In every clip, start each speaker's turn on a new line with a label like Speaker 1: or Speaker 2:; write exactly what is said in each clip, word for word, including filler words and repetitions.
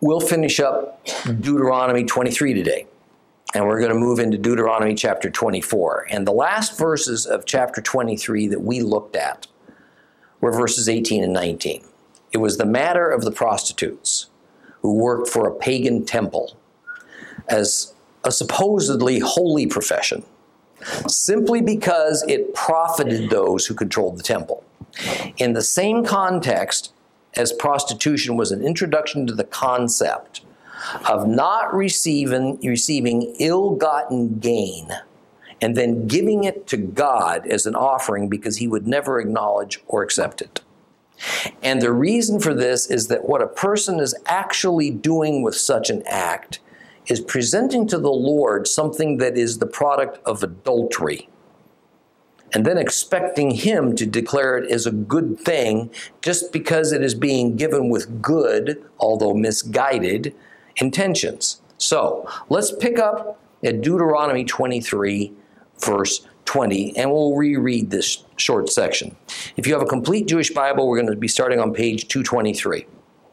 Speaker 1: we'll finish up Deuteronomy twenty-three today. And we're going to move into Deuteronomy chapter twenty-four. And the last verses of chapter twenty-three that we looked at were verses eighteen and nineteen. It was the matter of the prostitutes who worked for a pagan temple as a supposedly holy profession, simply because it profited those who controlled the temple. In the same context as prostitution was an introduction to the concept of not receiving, receiving ill-gotten gain and then giving it to God as an offering because he would never acknowledge or accept it. And the reason for this is that what a person is actually doing with such an act is presenting to the Lord something that is the product of adultery, and then expecting him to declare it as a good thing just because it is being given with good, although misguided, intentions. So let's pick up at Deuteronomy twenty-three, verse twenty, and we'll reread this short section. If you have a complete Jewish Bible, we're going to be starting on page two twenty-three.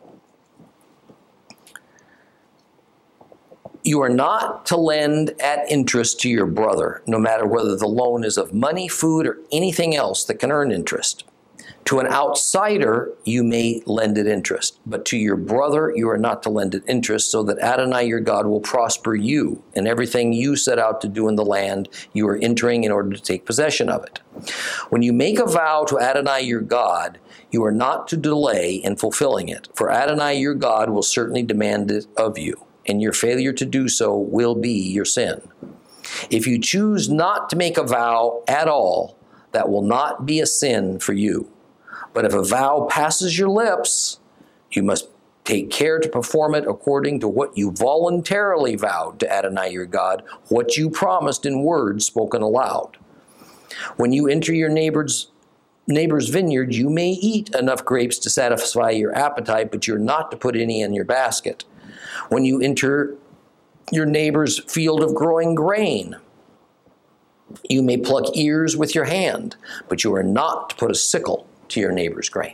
Speaker 1: You are not to lend at interest to your brother, no matter whether the loan is of money, food, or anything else that can earn interest. To an outsider, you may lend at interest, but to your brother, you are not to lend at interest, so that Adonai your God will prosper you in everything you set out to do in the land you are entering in order to take possession of it. When you make a vow to Adonai your God, you are not to delay in fulfilling it, for Adonai your God will certainly demand it of you, and your failure to do so will be your sin. If you choose not to make a vow at all, that will not be a sin for you. But if a vow passes your lips, you must take care to perform it according to what you voluntarily vowed to Adonai your God, what you promised in words spoken aloud. When you enter your neighbor's neighbor's vineyard, you may eat enough grapes to satisfy your appetite, but you're not to put any in your basket. When you enter your neighbor's field of growing grain, you may pluck ears with your hand, but you are not to put a sickle to your neighbor's grain.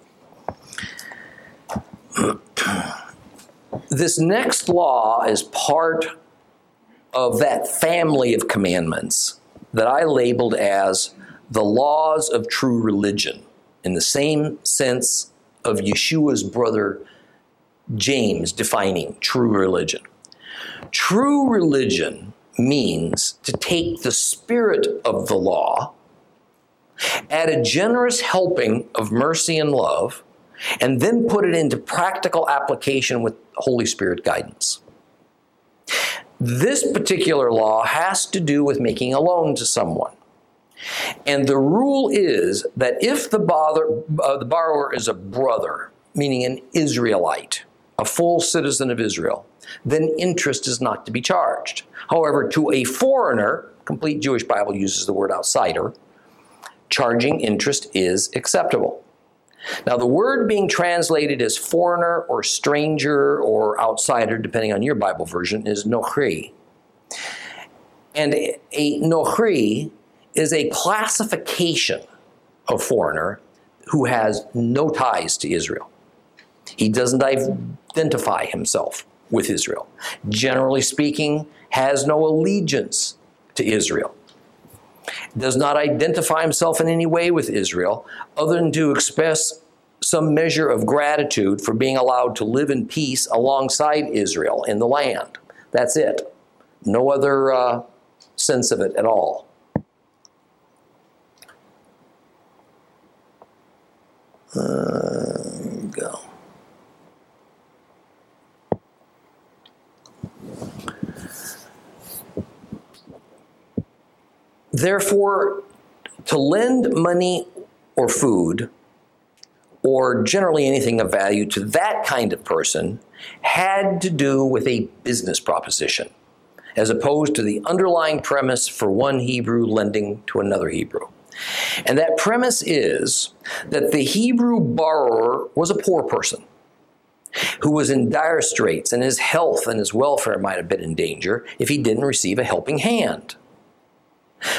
Speaker 1: This next law is part of that family of commandments that I labeled as the laws of true religion, in the same sense of Yeshua's brother James defining true religion. True religion means to take the spirit of the law, add a generous helping of mercy and love, and then put it into practical application with Holy Spirit guidance. This particular law has to do with making a loan to someone. And the rule is that if the, bother, uh, the borrower is a brother, meaning an Israelite, a full citizen of Israel, then interest is not to be charged. However, to a foreigner, Complete Jewish Bible uses the word outsider, charging interest is acceptable. Now, the word being translated as foreigner or stranger or outsider, depending on your Bible version, is nochri. And a nochri is a classification of foreigner who has no ties to Israel. He doesn't identify himself with Israel. Generally speaking, has no allegiance to Israel. Does not identify himself in any way with Israel, other than to express some measure of gratitude for being allowed to live in peace alongside Israel in the land. That's it. No other uh, sense of it at all. Uh, go. Therefore, to lend money or food, or generally anything of value to that kind of person, had to do with a business proposition, as opposed to the underlying premise for one Hebrew lending to another Hebrew. And that premise is that the Hebrew borrower was a poor person who was in dire straits, and his health and his welfare might have been in danger if he didn't receive a helping hand.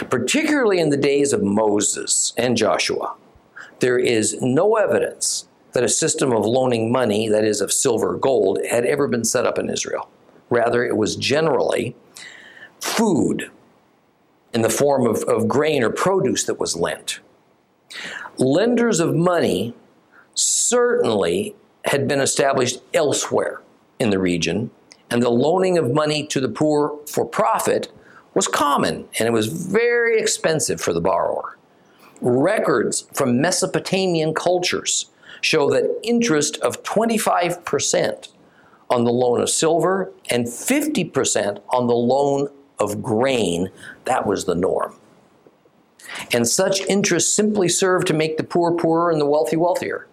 Speaker 1: Particularly in the days of Moses and Joshua, there is no evidence that a system of loaning money, that is of silver or gold, had ever been set up in Israel. Rather, it was generally food in the form of, of grain or produce that was lent. Lenders of money certainly had been established elsewhere in the region, and the loaning of money to the poor for profit was common, and it was very expensive for the borrower. Records from Mesopotamian cultures show that interest of twenty-five percent on the loan of silver and fifty percent on the loan of grain, that was the norm. And such interest simply served to make the poor poorer and the wealthy wealthier.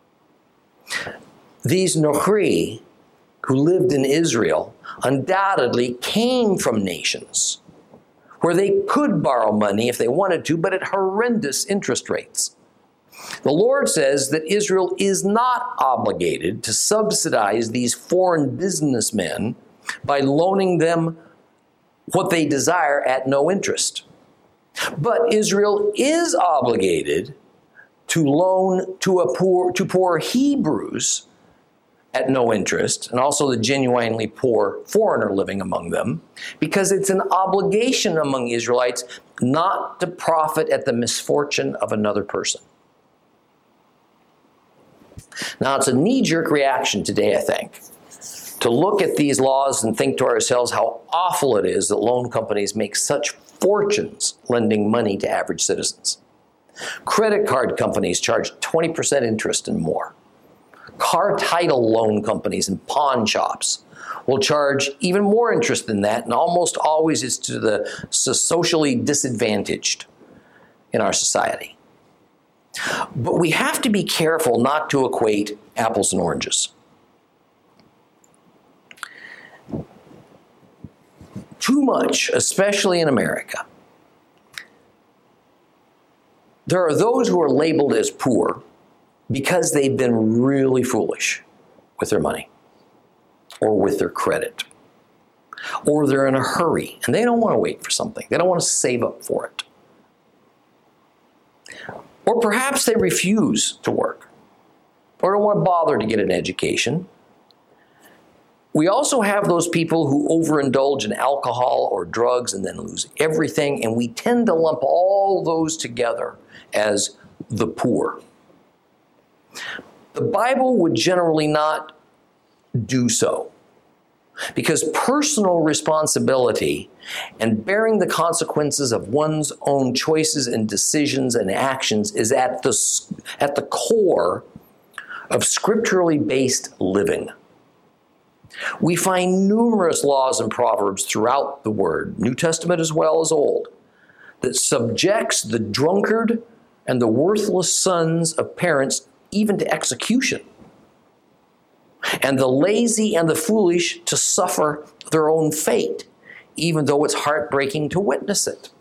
Speaker 1: These Nochri, who lived in Israel, undoubtedly came from nations where they could borrow money if they wanted to, but at horrendous interest rates. The Lord says that Israel is not obligated to subsidize these foreign businessmen by loaning them what they desire at no interest. But Israel is obligated to loan to a poor to poor Hebrews at no interest, and also the genuinely poor foreigner living among them, because it's an obligation among Israelites not to profit at the misfortune of another person. Now, it's a knee-jerk reaction today, I think, to look at these laws and think to ourselves how awful it is that loan companies make such fortunes lending money to average citizens. Credit card companies charge twenty percent interest and more. Car title loan companies and pawn shops will charge even more interest than that, and almost always is to the socially disadvantaged in our society. But we have to be careful not to equate apples and oranges. Too much, especially in America, there are those who are labeled as poor because they've been really foolish with their money or with their credit, or they're in a hurry and they don't want to wait for something. They don't want to save up for it. Or perhaps they refuse to work or don't want to bother to get an education. We also have those people who overindulge in alcohol or drugs and then lose everything, and we tend to lump all those together as the poor. The Bible would generally not do so, because personal responsibility and bearing the consequences of one's own choices and decisions and actions is at the, at the core of scripturally based living. We find numerous laws and proverbs throughout the Word, New Testament as well as Old, that subjects the drunkard and the worthless sons of parents even to execution, and the lazy and the foolish to suffer their own fate, even though it's heartbreaking to witness it.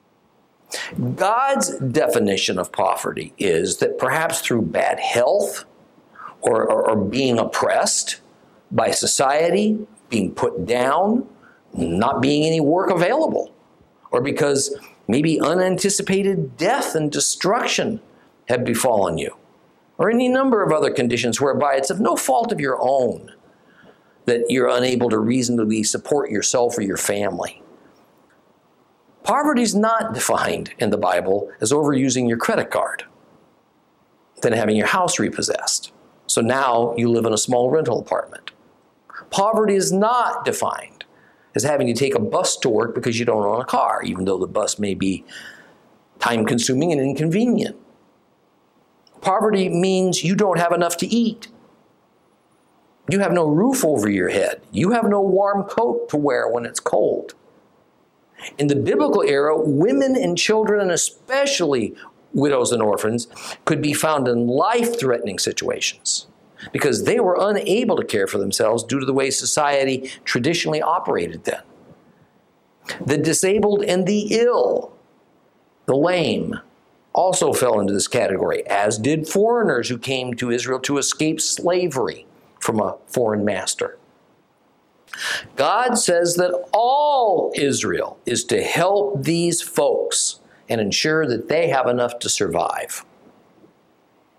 Speaker 1: God's definition of poverty is that perhaps through bad health or, or, or being oppressed by society, being put down, not being any work available, or because maybe unanticipated death and destruction have befallen you, or any number of other conditions whereby it's of no fault of your own that you're unable to reasonably support yourself or your family. Poverty is not defined in the Bible as overusing your credit card, then having your house repossessed. So now you live in a small rental apartment. Poverty is not defined as having to take a bus to work because you don't own a car, even though the bus may be time-consuming and inconvenient. Poverty means you don't have enough to eat. You have no roof over your head. You have no warm coat to wear when it's cold. In the biblical era, women and children, and especially widows and orphans, could be found in life-threatening situations because they were unable to care for themselves due to the way society traditionally operated then. The disabled and the ill, the lame, also fell into this category, as did foreigners who came to Israel to escape slavery from a foreign master. God says that all Israel is to help these folks and ensure that they have enough to survive.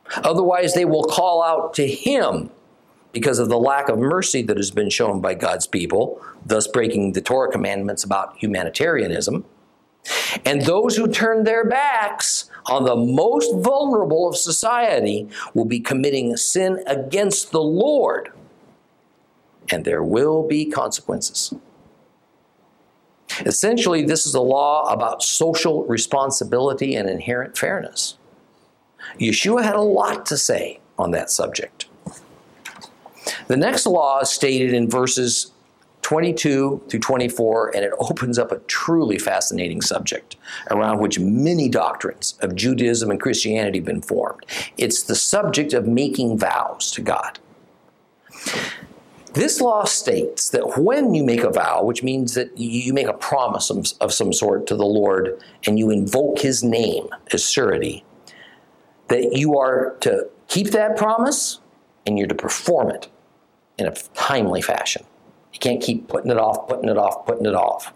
Speaker 1: Otherwise, they will call out to him because of the lack of mercy that has been shown by God's people, thus breaking the Torah commandments about humanitarianism. And those who turn their backs on the most vulnerable of society will be committing sin against the Lord, and there will be consequences. Essentially, this is a law about social responsibility and inherent fairness. Yeshua had a lot to say on that subject. The next law is stated in verses twenty-two through twenty-four, and it opens up a truly fascinating subject around which many doctrines of Judaism and Christianity have been formed. It's the subject of making vows to God. This law states that when you make a vow, which means that you make a promise of, of some sort to the Lord and you invoke his name as surety, that you are to keep that promise and you're to perform it in a timely fashion. You can't keep putting it off, putting it off, putting it off.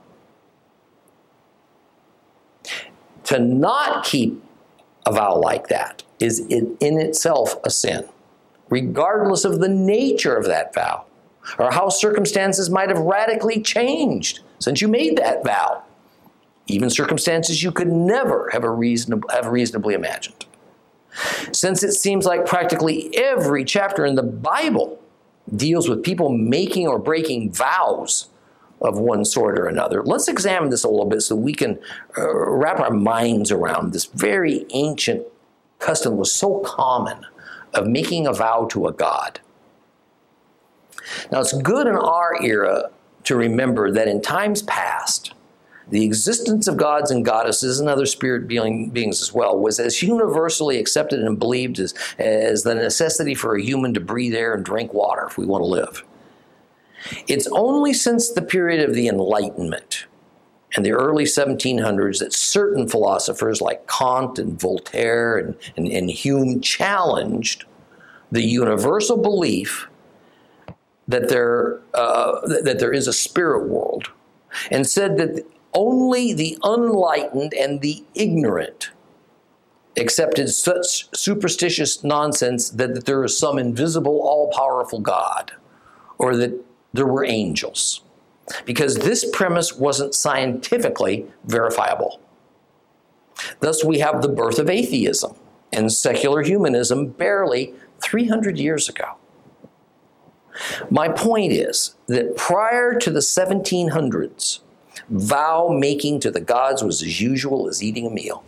Speaker 1: To not keep a vow like that is in, in itself a sin, regardless of the nature of that vow or how circumstances might have radically changed since you made that vow, even circumstances you could never have, a reasonable, have reasonably imagined. Since it seems like practically every chapter in the Bible deals with people making or breaking vows of one sort or another, let's examine this a little bit so we can uh, wrap our minds around this very ancient custom that was so common of making a vow to a god. Now, it's good in our era to remember that in times past, the existence of gods and goddesses and other spirit being, beings as well was as universally accepted and believed as, as the necessity for a human to breathe air and drink water if we want to live. It's only since the period of the Enlightenment and the early seventeen hundreds that certain philosophers like Kant and Voltaire and, and, and Hume challenged the universal belief that there, uh, that there is a spirit world and said that only the unenlightened and the ignorant accepted such superstitious nonsense that, that there is some invisible, all-powerful God, or that there were angels, because this premise wasn't scientifically verifiable. Thus, we have the birth of atheism and secular humanism barely three hundred years ago. My point is that prior to the seventeen hundreds, vow making to the gods was as usual as eating a meal.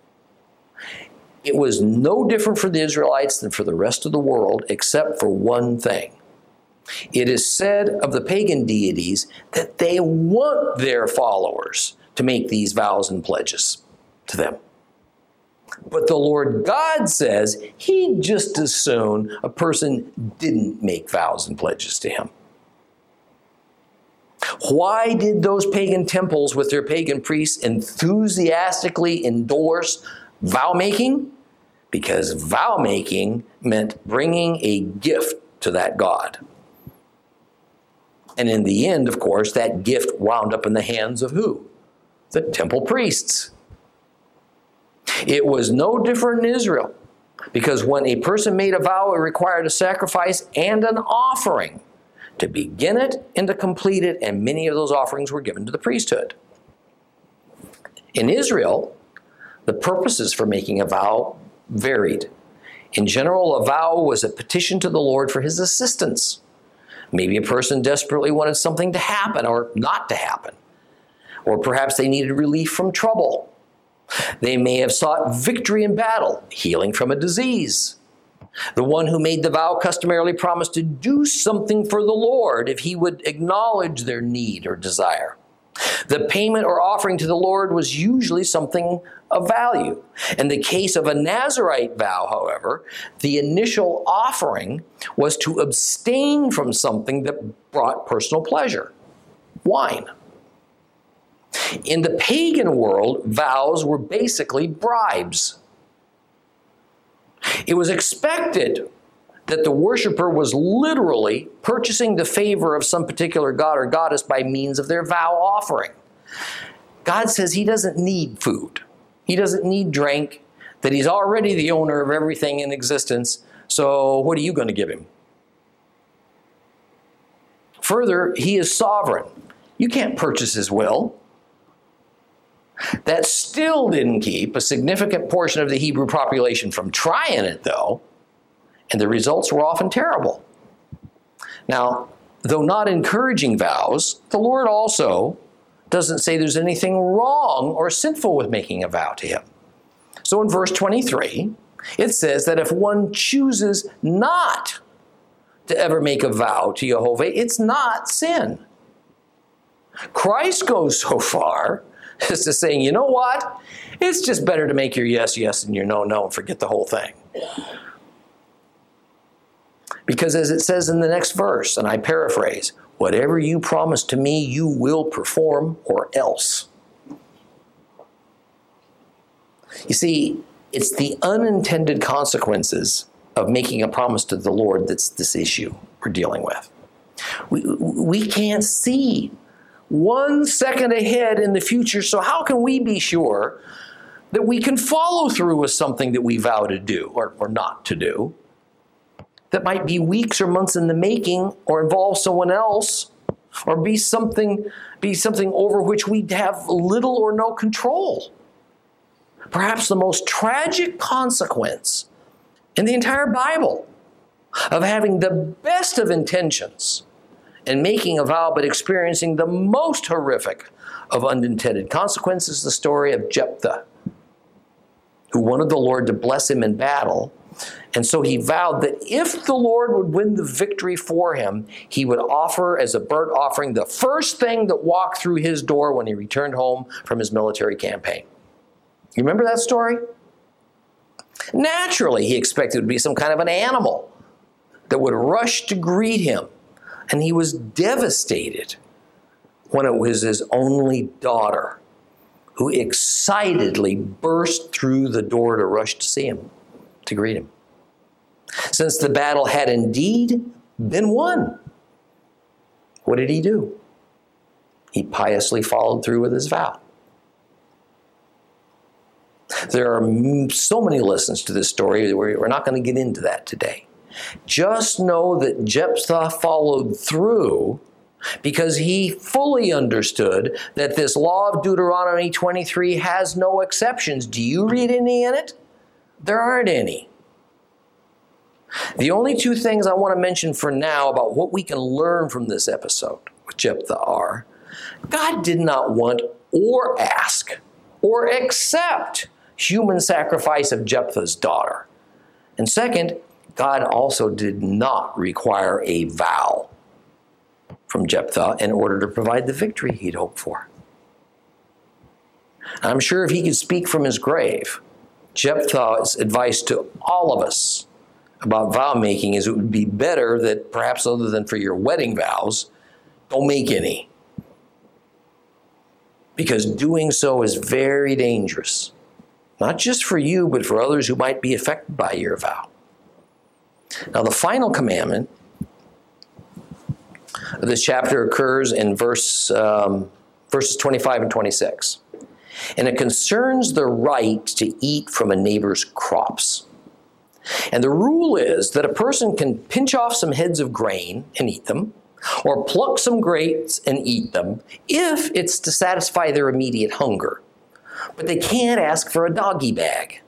Speaker 1: It was no different for the Israelites than for the rest of the world, except for one thing. It is said of the pagan deities that they want their followers to make these vows and pledges to them. But the Lord God says he'd just as soon a person didn't make vows and pledges to him. Why did those pagan temples with their pagan priests enthusiastically endorse vow making? Because vow making meant bringing a gift to that god. And in the end, of course, that gift wound up in the hands of who? The temple priests. It was no different in Israel, because when a person made a vow, it required a sacrifice and an offering to begin it and to complete it, and many of those offerings were given to the priesthood. In Israel, the purposes for making a vow varied. In general, a vow was a petition to the Lord for his assistance. Maybe a person desperately wanted something to happen or not to happen. Or perhaps they needed relief from trouble. They may have sought victory in battle, healing from a disease. The one who made the vow customarily promised to do something for the Lord if he would acknowledge their need or desire. The payment or offering to the Lord was usually something of value. In the case of a Nazirite vow, however, the initial offering was to abstain from something that brought personal pleasure: wine. In the pagan world, vows were basically bribes. It was expected that the worshiper was literally purchasing the favor of some particular god or goddess by means of their vow offering. God says he doesn't need food. He doesn't need drink. that he's already the owner of everything in existence, so what are you going to give him? Further, he is sovereign. You can't purchase his will. That still didn't keep a significant portion of the Hebrew population from trying it, though, and the results were often terrible. Now, though not encouraging vows, the Lord also doesn't say there's anything wrong or sinful with making a vow to him. So in verse twenty-three, it says that if one chooses not to ever make a vow to Jehovah, it's not sin. Christ goes so far as to saying, you know what? It's just better to make your yes, yes, and your no, no, and forget the whole thing. Because as it says in the next verse, and I paraphrase, whatever you promise to me, you will perform, or else. You see, it's the unintended consequences of making a promise to the Lord that's this issue we're dealing with. We, we can't see one second ahead in the future, so how can we be sure that we can follow through with something that we vow to do or, or not to do that might be weeks or months in the making or involve someone else or be something, be something over which we have little or no control? Perhaps the most tragic consequence in the entire Bible of having the best of intentions and making a vow but experiencing the most horrific of unintended consequences is the story of Jephthah, who wanted the Lord to bless him in battle. And so he vowed that if the Lord would win the victory for him, he would offer as a burnt offering the first thing that walked through his door when he returned home from his military campaign. You remember that story? Naturally, he expected it to be some kind of an animal that would rush to greet him. And he was devastated when it was his only daughter who excitedly burst through the door to rush to see him, to greet him. Since the battle had indeed been won, what did he do? He piously followed through with his vow. There are so many lessons to this story that we're not going to get into that today. Just know that Jephthah followed through because he fully understood that this law of Deuteronomy twenty-three has no exceptions. Do you read any in it? There aren't any. The only two things I want to mention for now about what we can learn from this episode with Jephthah are, God did not want or ask or accept human sacrifice of Jephthah's daughter. And second, God also did not require a vow from Jephthah in order to provide the victory he'd hoped for. I'm sure if he could speak from his grave, Jephthah's advice to all of us about vow making is it would be better that perhaps other than for your wedding vows, don't make any. Because doing so is very dangerous. Not just for you, but for others who might be affected by your vow. Now, the final commandment of this chapter occurs in verse um, verses twenty-five and twenty-six. And it concerns the right to eat from a neighbor's crops. And the rule is that a person can pinch off some heads of grain and eat them, or pluck some grapes and eat them, if it's to satisfy their immediate hunger. But they can't ask for a doggy bag.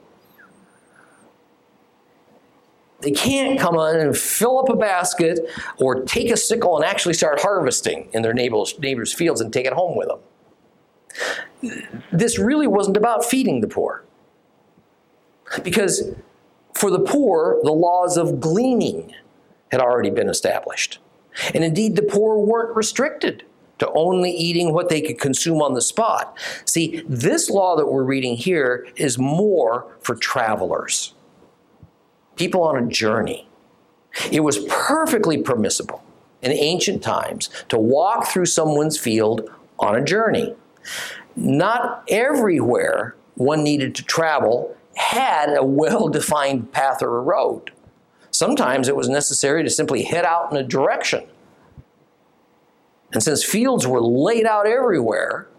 Speaker 1: They can't come on and fill up a basket or take a sickle and actually start harvesting in their neighbor's, neighbor's fields and take it home with them. This really wasn't about feeding the poor. Because for the poor, the laws of gleaning had already been established. And indeed, the poor weren't restricted to only eating what they could consume on the spot. See, this law that we're reading here is more for travelers, people on a journey. It was perfectly permissible in ancient times to walk through someone's field on a journey. Not everywhere one needed to travel had a well-defined path or a road. Sometimes it was necessary to simply head out in a direction. And since fields were laid out everywhere,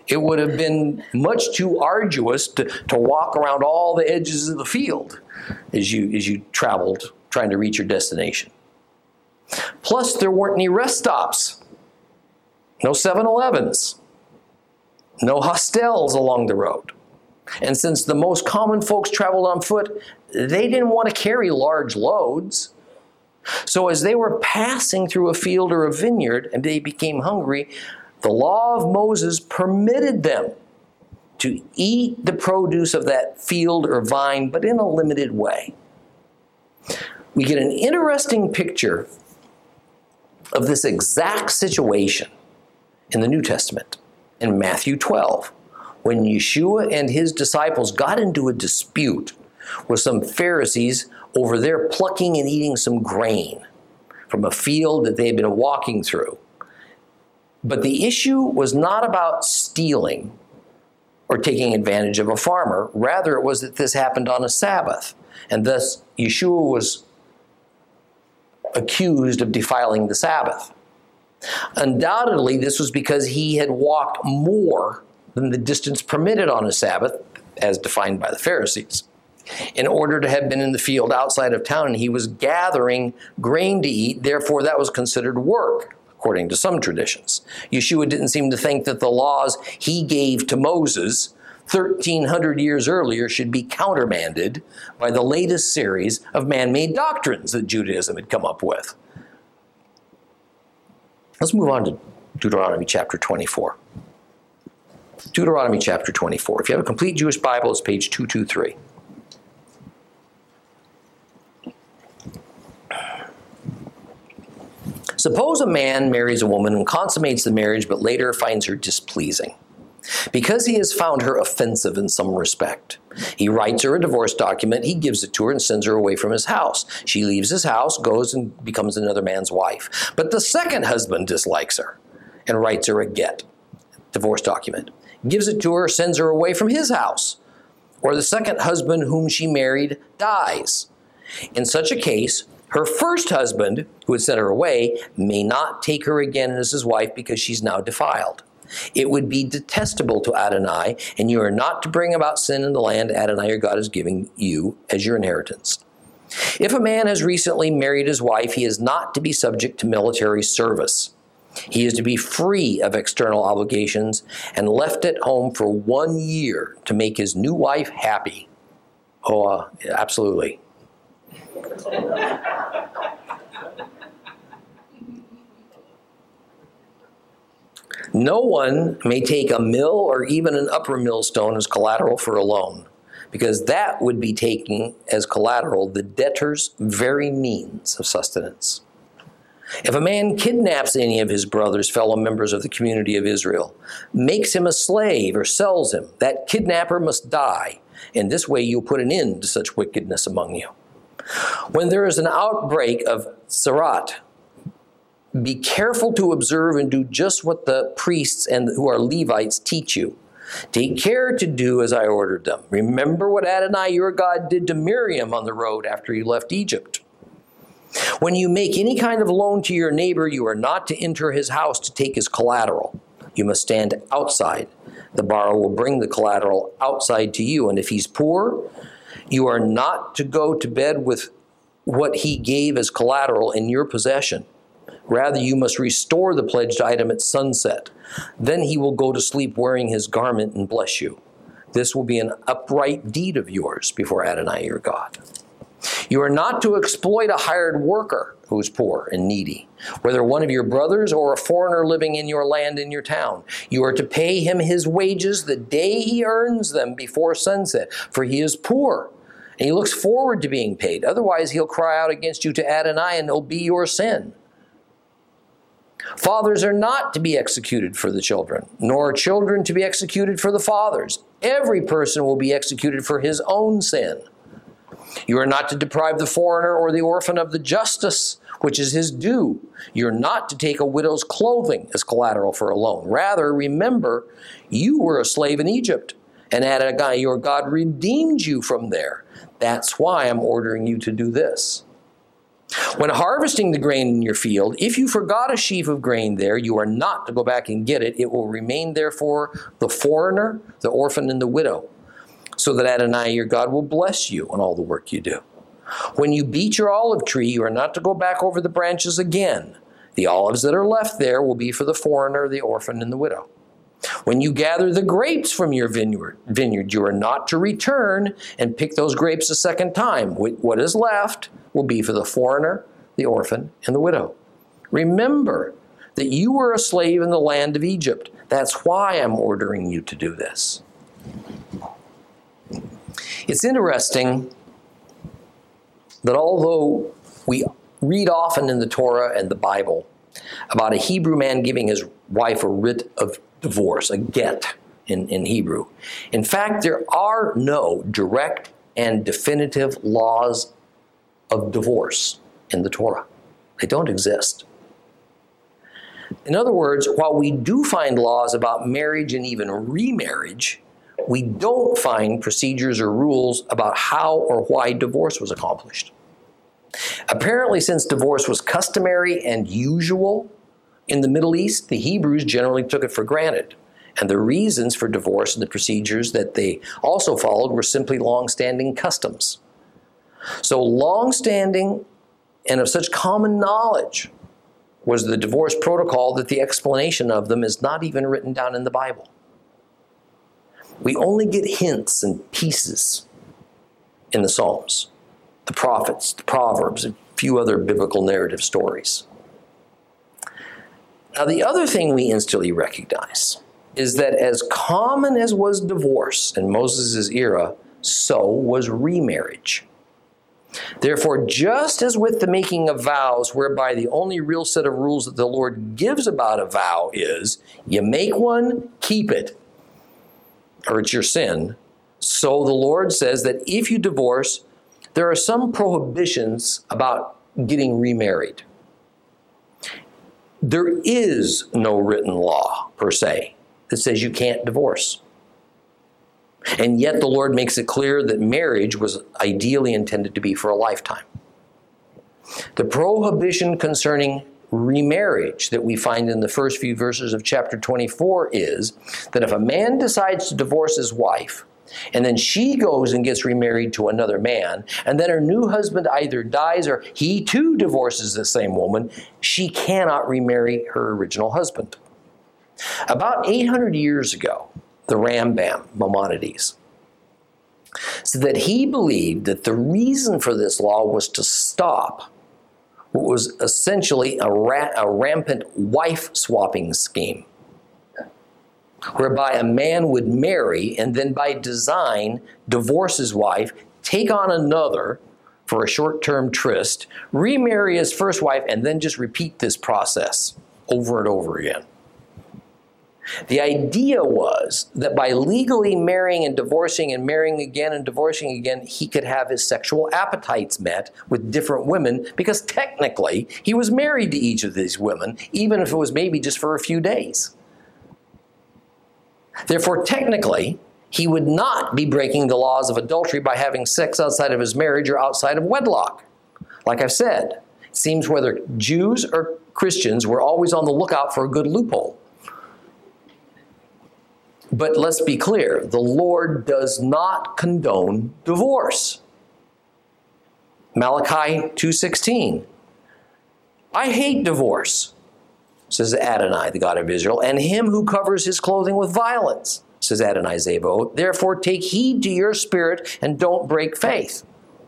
Speaker 1: It would have been much too arduous to, to walk around all the edges of the field as you, as you traveled trying to reach your destination. Plus, there weren't any rest stops. No seven elevens. No hostels along the road. And since the most common folks traveled on foot, they didn't want to carry large loads. So as they were passing through a field or a vineyard and they became hungry, the law of Moses permitted them to eat the produce of that field or vine, but in a limited way. We get an interesting picture of this exact situation in the New Testament in Matthew twelve, when Yeshua and his disciples got into a dispute with some Pharisees over their plucking and eating some grain from a field that they had been walking through. But the issue was not about stealing or taking advantage of a farmer. Rather, it was that this happened on a Sabbath. And thus, Yeshua was accused of defiling the Sabbath. Undoubtedly, this was because he had walked more than the distance permitted on a Sabbath, as defined by the Pharisees, in order to have been in the field outside of town, and he was gathering grain to eat. Therefore, that was considered work, according to some traditions. Yeshua didn't seem to think that the laws he gave to Moses thirteen hundred years earlier should be countermanded by the latest series of man-made doctrines that Judaism had come up with. Let's move on to Deuteronomy chapter twenty-four. Deuteronomy chapter twenty-four. If you have a complete Jewish Bible, it's page two twenty-three. Suppose a man marries a woman and consummates the marriage, but later finds her displeasing, because he has found her offensive in some respect. He writes her a divorce document, he gives it to her and sends her away from his house. She leaves his house, goes and becomes another man's wife. But the second husband dislikes her and writes her a get, divorce document, gives it to her, sends her away from his house. Or the second husband whom she married dies. In such a case, her first husband, who had sent her away, may not take her again as his wife because she's now defiled. It would be detestable to Adonai, and you are not to bring about sin in the land Adonai your God is giving you as your inheritance. If a man has recently married his wife, he is not to be subject to military service. He is to be free of external obligations and left at home for one year to make his new wife happy. Oh, uh, absolutely. No one may take a mill or even an upper millstone as collateral for a loan, because that would be taking as collateral the debtor's very means of sustenance. If a man kidnaps any of his brother's fellow members of the community of Israel, makes him a slave or sells him, that kidnapper must die. In this way you'll put an end to such wickedness among you. When there is an outbreak of tzara'at, be careful to observe and do just what the priests and who are Levites teach you. Take care to do as I ordered them. Remember what Adonai your God did to Miriam on the road after he left Egypt. When you make any kind of loan to your neighbor, you are not to enter his house to take his collateral. You must stand outside. The borrower will bring the collateral outside to you, and if he's poor, you are not to go to bed with what he gave as collateral in your possession. Rather, you must restore the pledged item at sunset. Then he will go to sleep wearing his garment and bless you. This will be an upright deed of yours before Adonai your God. You are not to exploit a hired worker who is poor and needy, whether one of your brothers or a foreigner living in your land in your town. You are to pay him his wages the day he earns them before sunset, for he is poor, and he looks forward to being paid. Otherwise, he'll cry out against you to Adonai, and it'll be your sin. Fathers are not to be executed for the children, nor children to be executed for the fathers. Every person will be executed for his own sin. You are not to deprive the foreigner or the orphan of the justice which is his due. You're not to take a widow's clothing as collateral for a loan. Rather, remember, you were a slave in Egypt, and Adonai your God redeemed you from there. That's why I'm ordering you to do this. When harvesting the grain in your field, if you forgot a sheaf of grain there, you are not to go back and get it. It will remain there for the foreigner, the orphan, and the widow, so that Adonai your God will bless you on all the work you do. When you beat your olive tree, you are not to go back over the branches again. The olives that are left there will be for the foreigner, the orphan, and the widow. When you gather the grapes from your vineyard, vineyard, you are not to return and pick those grapes a second time. What is left will be for the foreigner, the orphan, and the widow. Remember that you were a slave in the land of Egypt. That's why I'm ordering you to do this. It's interesting that although we read often in the Torah and the Bible about a Hebrew man giving his wife a writ of divorce, a get in, in Hebrew. In fact, there are no direct and definitive laws of divorce in the Torah. They don't exist. In other words, while we do find laws about marriage and even remarriage, we don't find procedures or rules about how or why divorce was accomplished. Apparently, since divorce was customary and usual in the Middle East, the Hebrews generally took it for granted. And the reasons for divorce and the procedures that they also followed were simply long-standing customs. So long-standing and of such common knowledge was the divorce protocol that the explanation of them is not even written down in the Bible. We only get hints and pieces in the Psalms, the prophets, the Proverbs, and a few other biblical narrative stories. Now, the other thing we instantly recognize is that as common as was divorce in Moses' era, so was remarriage. Therefore, just as with the making of vows, whereby the only real set of rules that the Lord gives about a vow is, you make one, keep it, or it's your sin, so the Lord says that if you divorce, there are some prohibitions about getting remarried. There is no written law, per se, that says you can't divorce. And yet the Lord makes it clear that marriage was ideally intended to be for a lifetime. The prohibition concerning remarriage that we find in the first few verses of chapter twenty-four is that if a man decides to divorce his wife, and then she goes and gets remarried to another man, and then her new husband either dies or he too divorces the same woman, she cannot remarry her original husband. About eight hundred years ago, the Rambam, Maimonides, said that he believed that the reason for this law was to stop what was essentially a, ra- a rampant wife-swapping scheme, whereby a man would marry and then by design divorce his wife, take on another for a short-term tryst, remarry his first wife, and then just repeat this process over and over again. The idea was that by legally marrying and divorcing and marrying again and divorcing again, he could have his sexual appetites met with different women because technically he was married to each of these women, even if it was maybe just for a few days. Therefore, technically, he would not be breaking the laws of adultery by having sex outside of his marriage or outside of wedlock. Like I've said, it seems whether Jews or Christians were always on the lookout for a good loophole. But let's be clear, the Lord does not condone divorce. Malachi two sixteen, I hate divorce, says Adonai, the God of Israel, and him who covers his clothing with violence, says Adonai Zebaoth. Therefore take heed to your spirit and don't break faith.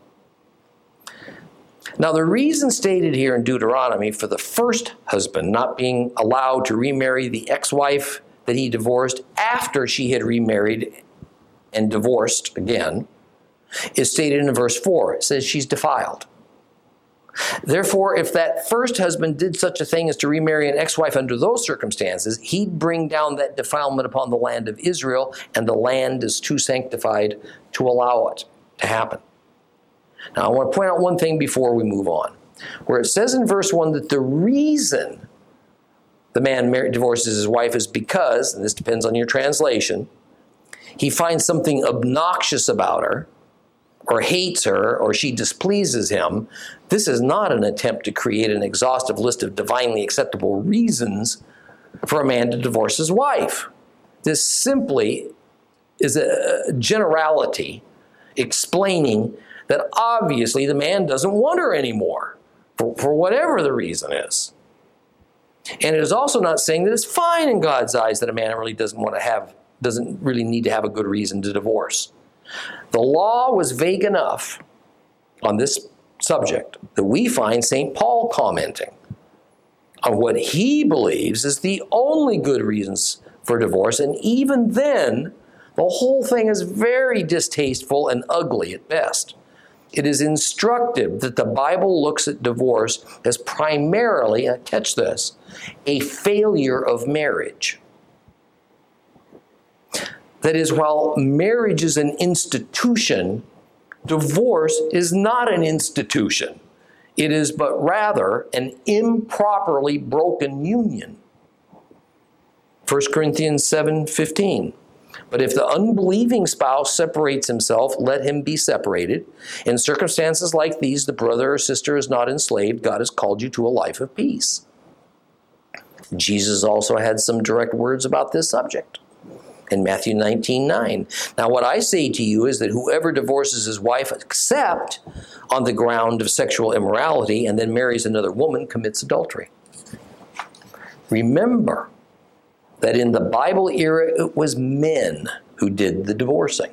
Speaker 1: Now the reason stated here in Deuteronomy for the first husband not being allowed to remarry the ex-wife that he divorced after she had remarried and divorced again is stated in verse four. It says she's defiled. Therefore, if that first husband did such a thing as to remarry an ex-wife under those circumstances, he'd bring down that defilement upon the land of Israel, and the land is too sanctified to allow it to happen. Now, I want to point out one thing before we move on. Where it says in verse one that the reason the man married, divorces his wife is because, and this depends on your translation, he finds something obnoxious about her, or hates her, or she displeases him, this is not an attempt to create an exhaustive list of divinely acceptable reasons for a man to divorce his wife. This simply is a generality explaining that obviously the man doesn't want her anymore, for, for whatever the reason is. And it is also not saying that it's fine in God's eyes that a man really doesn't want to have, doesn't really need to have a good reason to divorce. The law was vague enough on this subject that we find Saint Paul commenting on what he believes is the only good reasons for divorce, and even then, the whole thing is very distasteful and ugly at best. It is instructive that the Bible looks at divorce as primarily, and catch this, a failure of marriage. That is, while marriage is an institution, divorce is not an institution. It is but rather an improperly broken union. First Corinthians seven fifteen. But if the unbelieving spouse separates himself, let him be separated. In circumstances like these, the brother or sister is not enslaved. God has called you to a life of peace. Jesus also had some direct words about this subject in Matthew nineteen nine. Now, what I say to you is that whoever divorces his wife except on the ground of sexual immorality and then marries another woman commits adultery. Remember that in the Bible era, it was men who did the divorcing.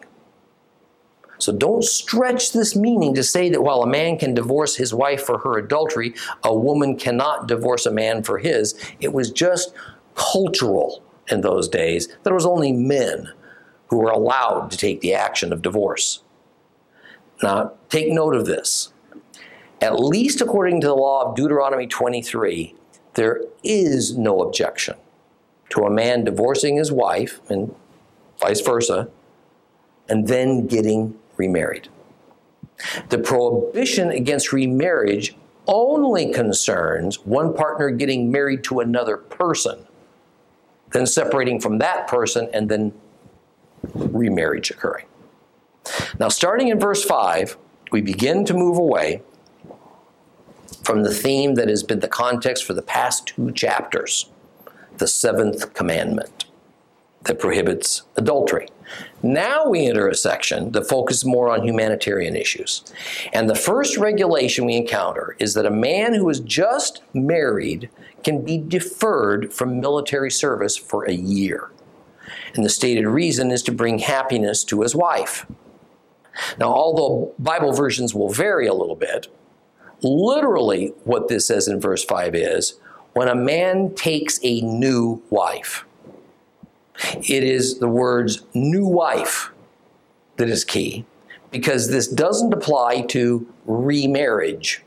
Speaker 1: So don't stretch this meaning to say that while a man can divorce his wife for her adultery, a woman cannot divorce a man for his. It was just cultural in those days. There was only men who were allowed to take the action of divorce. Now, take note of this. At least according to the law of Deuteronomy twenty-three, there is no objection to a man divorcing his wife, and vice versa, and then getting remarried. The prohibition against remarriage only concerns one partner getting married to another person, then separating from that person, and then remarriage occurring. Now, starting in verse five, we begin to move away from the theme that has been the context for the past two chapters, the seventh commandment that prohibits adultery. Now we enter a section that focuses more on humanitarian issues. And the first regulation we encounter is that a man who is just married can be deferred from military service for a year. And the stated reason is to bring happiness to his wife. Now, although Bible versions will vary a little bit, literally what this says in verse five is, when a man takes a new wife. It is the words new wife that is key, because this doesn't apply to remarriage.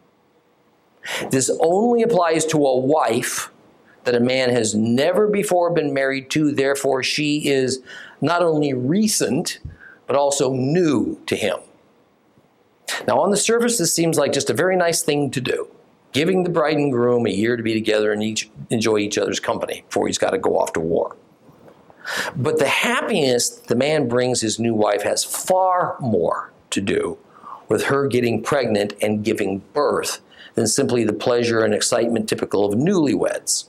Speaker 1: This only applies to a wife that a man has never before been married to. Therefore, she is not only recent, but also new to him. Now, on the surface, this seems like just a very nice thing to do, giving the bride and groom a year to be together and each enjoy each other's company before he's got to go off to war. But the happiness the man brings his new wife has far more to do with her getting pregnant and giving birth than simply the pleasure and excitement typical of newlyweds.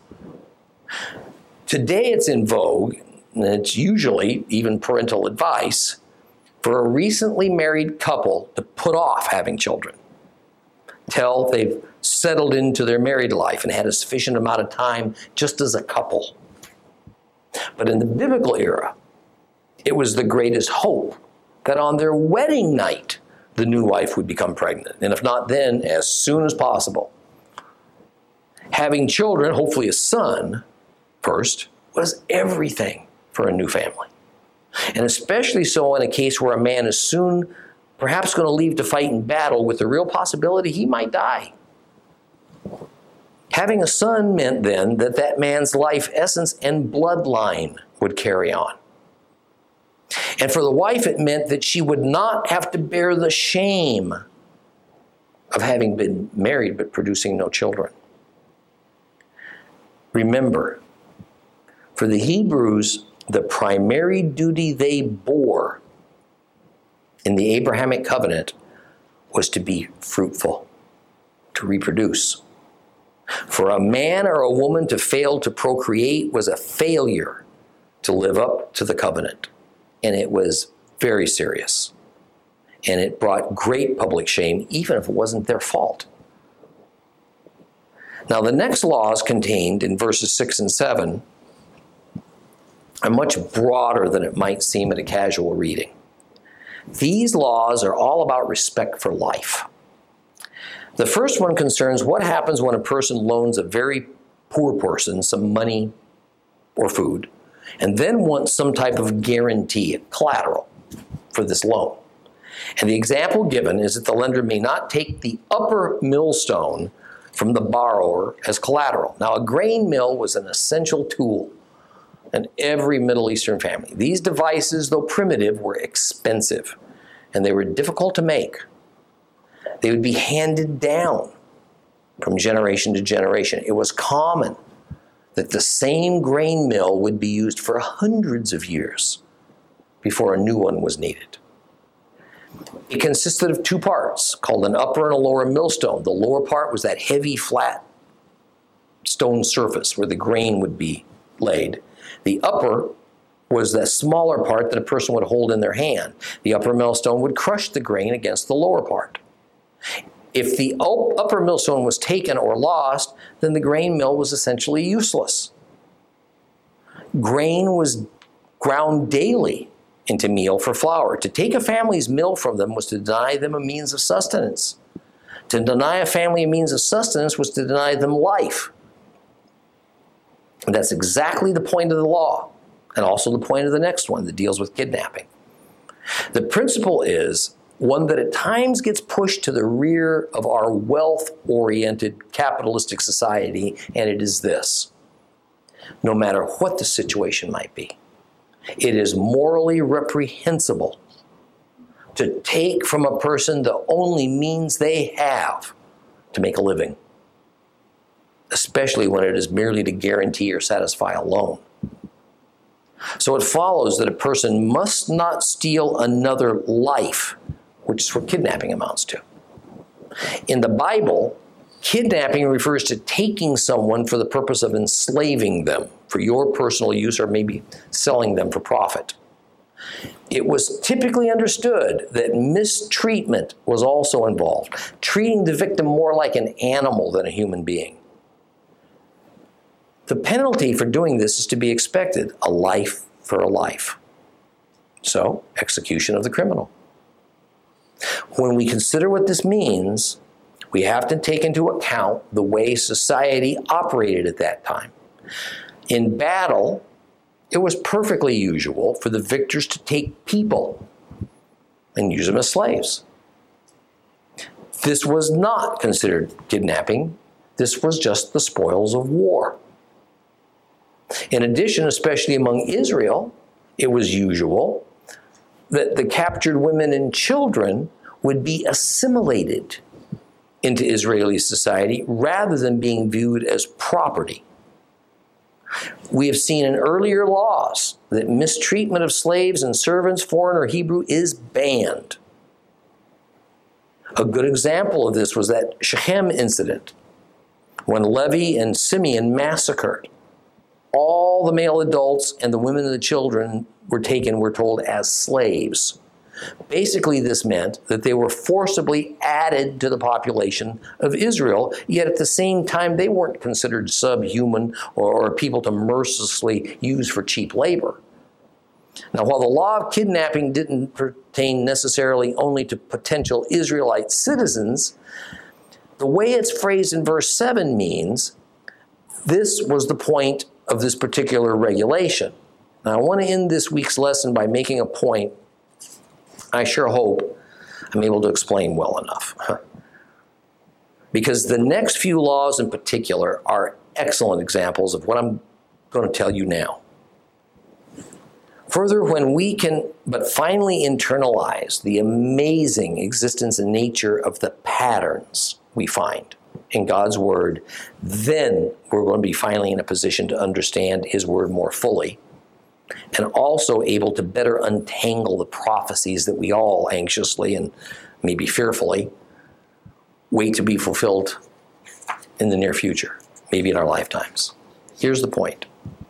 Speaker 1: Today it's in vogue, and it's usually even parental advice, for a recently married couple to put off having children till they've settled into their married life and had a sufficient amount of time just as a couple. But in the biblical era, it was the greatest hope that on their wedding night, the new wife would become pregnant. And if not then, as soon as possible. Having children, hopefully a son first, was everything for a new family. And especially so in a case where a man is soon perhaps going to leave to fight in battle with the real possibility he might die. Having a son meant then that that man's life essence and bloodline would carry on. And for the wife, it meant that she would not have to bear the shame of having been married but producing no children. Remember, for the Hebrews, the primary duty they bore in the Abrahamic covenant was to be fruitful, to reproduce. For a man or a woman to fail to procreate was a failure to live up to the covenant. And it was very serious. And it brought great public shame, even if it wasn't their fault. Now, the next laws contained in verses six and seven are much broader than it might seem at a casual reading. These laws are all about respect for life. The first one concerns what happens when a person loans a very poor person some money or food, and then wants some type of guarantee, collateral, for this loan. And the example given is that the lender may not take the upper millstone from the borrower as collateral. Now, a grain mill was an essential tool in every Middle Eastern family. These devices, though primitive, were expensive, and they were difficult to make. They would be handed down from generation to generation. It was common that the same grain mill would be used for hundreds of years before a new one was needed. It consisted of two parts, called an upper and a lower millstone. The lower part was that heavy, flat stone surface where the grain would be laid. The upper was the smaller part that a person would hold in their hand. The upper millstone would crush the grain against the lower part. If the upper millstone was taken or lost, then the grain mill was essentially useless. Grain was ground daily into meal for flour. To take a family's meal from them was to deny them a means of sustenance. To deny a family a means of sustenance was to deny them life. And that's exactly the point of the law, and also the point of the next one that deals with kidnapping. The principle is one that at times gets pushed to the rear of our wealth-oriented capitalistic society, and it is this: no matter what the situation might be, it is morally reprehensible to take from a person the only means they have to make a living, especially when it is merely to guarantee or satisfy a loan. So it follows that a person must not steal another life, which is what kidnapping amounts to. In the Bible, kidnapping refers to taking someone for the purpose of enslaving them for your personal use, or maybe selling them for profit. It was typically understood that mistreatment was also involved, treating the victim more like an animal than a human being. The penalty for doing this is to be expected: a life for a life. So, execution of the criminal. When we consider what this means, we have to take into account the way society operated at that time. In battle, it was perfectly usual for the victors to take people and use them as slaves. This was not considered kidnapping. This was just the spoils of war. In addition, especially among Israel, it was usual that the captured women and children would be assimilated into Israeli society rather than being viewed as property. We have seen in earlier laws that mistreatment of slaves and servants, foreign or Hebrew, is banned. A good example of this was that Shechem incident, when Levi and Simeon massacred. All the male adults and the women and the children were taken, we're told, as slaves. Basically, this meant that they were forcibly added to the population of Israel, yet at the same time, they weren't considered subhuman or, or people to mercilessly use for cheap labor. Now, while the law of kidnapping didn't pertain necessarily only to potential Israelite citizens, the way it's phrased in verse seven means this was the point of this particular regulation. Now, I want to end this week's lesson by making a point I sure hope I'm able to explain well enough. Because the next few laws in particular are excellent examples of what I'm going to tell you now. Further, when we can but finally internalize the amazing existence and nature of the patterns we find in God's Word, then we're going to be finally in a position to understand His Word more fully and also able to better untangle the prophecies that we all anxiously and maybe fearfully wait to be fulfilled in the near future, maybe in our lifetimes. Here's the point.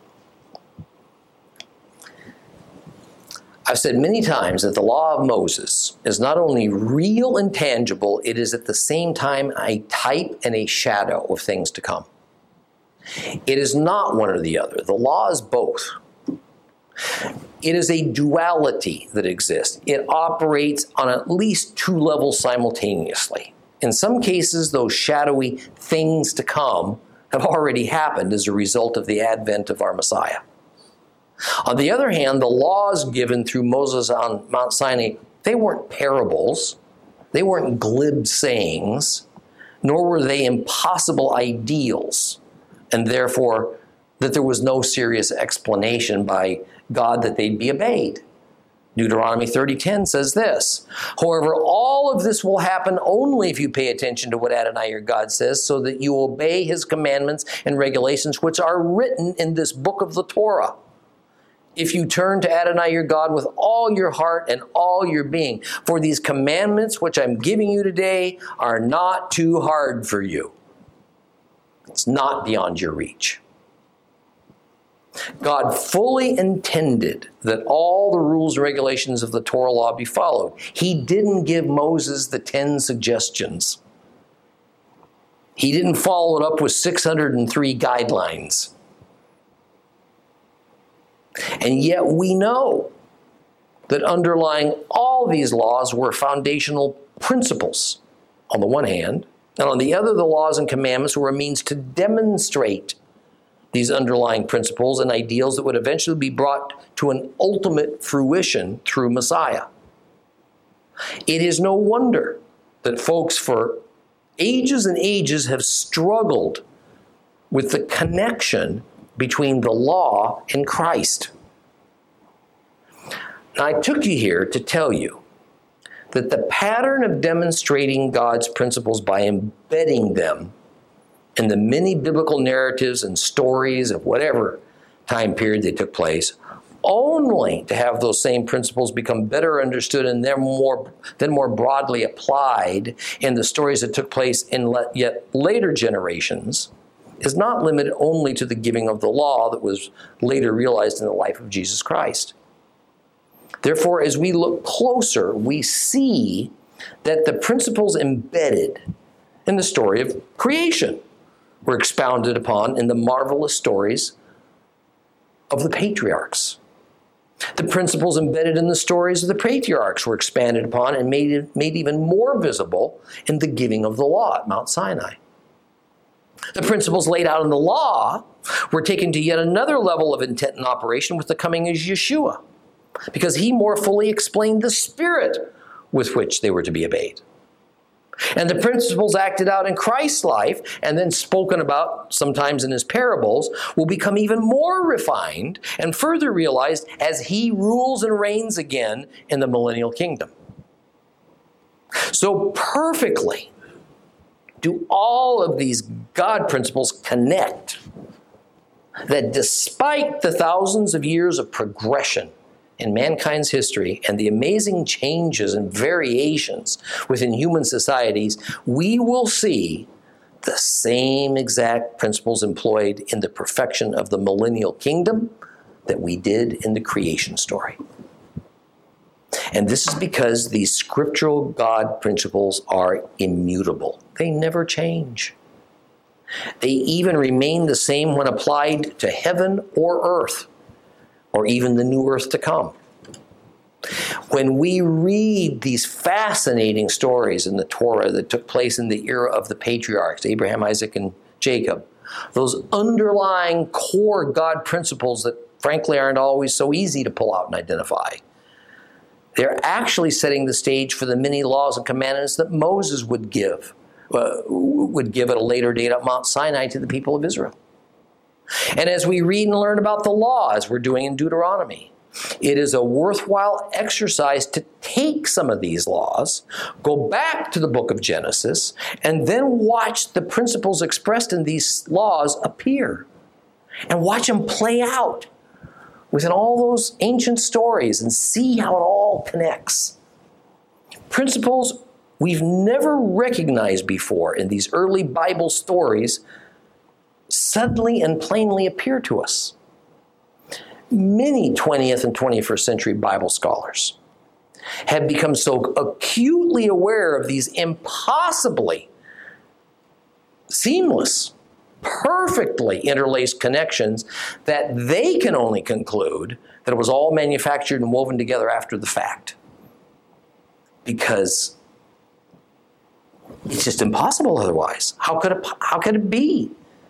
Speaker 1: I've said many times that the law of Moses is not only real and tangible, it is at the same time a type and a shadow of things to come. It is not one or the other. The law is both. It is a duality that exists. It operates on at least two levels simultaneously. In some cases, those shadowy things to come have already happened as a result of the advent of our Messiah. On the other hand, the laws given through Moses on Mount Sinai, they weren't parables, they weren't glib sayings, nor were they impossible ideals, and therefore that there was no serious explanation by God that they'd be obeyed. Deuteronomy thirty ten says this, however, all of this will happen only if you pay attention to what Adonai your God says, so that you obey his commandments and regulations which are written in this book of the Torah. If you turn to Adonai your God with all your heart and all your being, for these commandments which I'm giving you today are not too hard for you. It's not beyond your reach. God fully intended that all the rules and regulations of the Torah law be followed. He didn't give Moses the ten suggestions. He didn't follow it up with six hundred three guidelines. And yet we know that underlying all these laws were foundational principles on the one hand, and on the other, the laws and commandments were a means to demonstrate these underlying principles and ideals that would eventually be brought to an ultimate fruition through Messiah. It is no wonder that folks for ages and ages have struggled with the connection between the law and Christ. Now, I took you here to tell you that the pattern of demonstrating God's principles by embedding them in the many biblical narratives and stories of whatever time period they took place, only to have those same principles become better understood and then more, then more broadly applied in the stories that took place in le- yet later generations, is not limited only to the giving of the law that was later realized in the life of Jesus Christ. Therefore, as we look closer, we see that the principles embedded in the story of creation were expounded upon in the marvelous stories of the patriarchs. The principles embedded in the stories of the patriarchs were expanded upon and made, made even more visible in the giving of the law at Mount Sinai. The principles laid out in the law were taken to yet another level of intent and operation with the coming of Yeshua, because he more fully explained the spirit with which they were to be obeyed. And the principles acted out in Christ's life and then spoken about sometimes in his parables will become even more refined and further realized as he rules and reigns again in the millennial kingdom. So perfectly do all of these God principles connect that despite the thousands of years of progression in mankind's history and the amazing changes and variations within human societies, we will see the same exact principles employed in the perfection of the millennial kingdom that we did in the creation story. And this is because these scriptural God principles are immutable. They never change. They even remain the same when applied to heaven or earth, or even the new earth to come. When we read these fascinating stories in the Torah that took place in the era of the patriarchs, Abraham, Isaac, and Jacob, those underlying core God principles that frankly aren't always so easy to pull out and identify, they're actually setting the stage for the many laws and commandments that Moses would give, uh, would give at a later date at Mount Sinai to the people of Israel. And as we read and learn about the law, as we're doing in Deuteronomy, it is a worthwhile exercise to take some of these laws, go back to the book of Genesis, and then watch the principles expressed in these laws appear. And watch them play out within all those ancient stories and see how it all connects. Principles we've never recognized before in these early Bible stories suddenly and plainly appear to us. Many twentieth and twenty-first century Bible scholars have become so acutely aware of these impossibly seamless, perfectly interlaced connections that they can only conclude that it was all manufactured and woven together after the fact. Because it's just impossible otherwise. How could it, how could it be?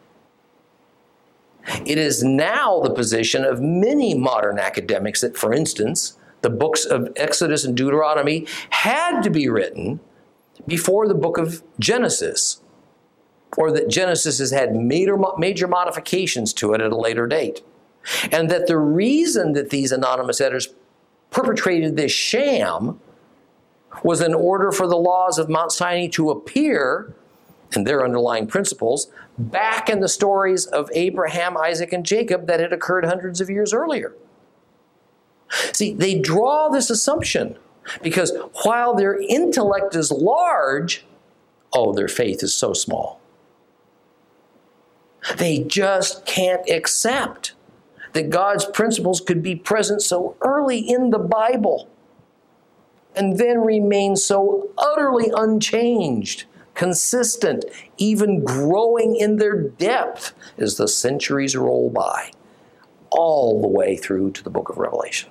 Speaker 1: It is now the position of many modern academics that, for instance, the books of Exodus and Deuteronomy had to be written before the book of Genesis, or that Genesis has had major, major modifications to it at a later date. And that the reason that these anonymous editors perpetrated this sham was in order for the laws of Mount Sinai to appear, and their underlying principles, back in the stories of Abraham, Isaac, and Jacob that had occurred hundreds of years earlier. See, they draw this assumption because while their intellect is large, oh, their faith is so small. They just can't accept that God's principles could be present so early in the Bible and then remain so utterly unchanged, consistent, even growing in their depth as the centuries roll by, all the way through to the book of Revelation.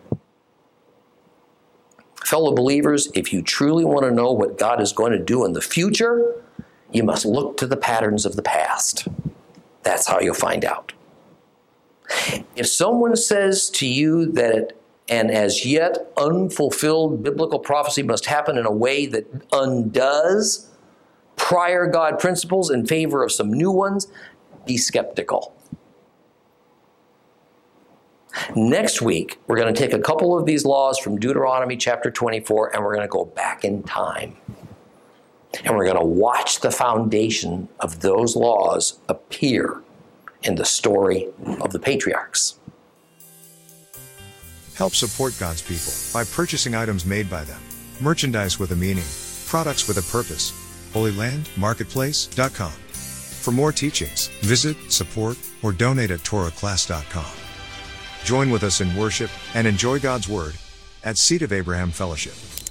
Speaker 1: Fellow believers, if you truly want to know what God is going to do in the future, you must look to the patterns of the past. That's how you'll find out. If someone says to you that an as yet unfulfilled biblical prophecy must happen in a way that undoes prior God principles in favor of some new ones, be skeptical. Next week, we're going to take a couple of these laws from Deuteronomy chapter twenty-four, and we're going to go back in time. And we're going to watch the foundation of those laws appear in the story of the patriarchs.
Speaker 2: Help support God's people by purchasing items made by them. Merchandise with a meaning. Products with a purpose. Holy Land Marketplace dot com. For more teachings, visit, support, or donate at Torah Class dot com. Join with us in worship and enjoy God's Word at Seed of Abraham Fellowship.